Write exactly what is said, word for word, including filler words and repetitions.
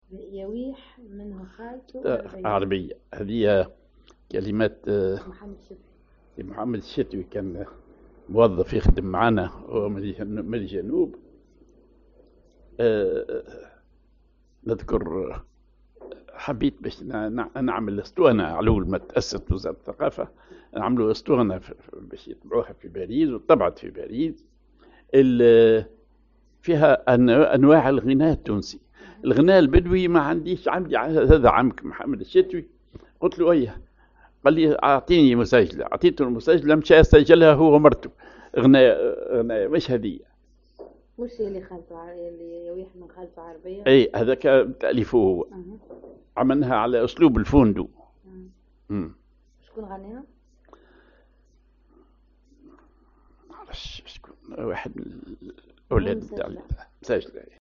يويح منه خالته آه، عربية. عربية. هذه كلمات آه، محمد شبري. محمد الشتوي، كان موظف يخدم معنا هو من الجن- من الجنوب. آه، نذكر حبيت باش ن- ن- نعمل اسطوانة على أول ما تأسست وزارة الثقافة، نعملوا اسطوانة في- في- باش يطبعوها في باريس، وطبعت في باريس. ال- فيها أن- أنواع الغناء التونسي. الغناء البدوي ما عنديش، عندي هذا عمك محمد الشتوي. قلت له ايه، قال لي اعطيني مسجله. اعطيته المسجله، مشى سجلها هو ومرته. غناء غناء مش هذه. وش اللي خالته ع- اللي يويح من خالته عربية؟ اي هذاك تاليفه هو. أه. عملناها على اسلوب الفوندو. أه. امم شكون غناها؟ معرفش شكون، واحد من الاولاد مسجلة. نتاع مسجله.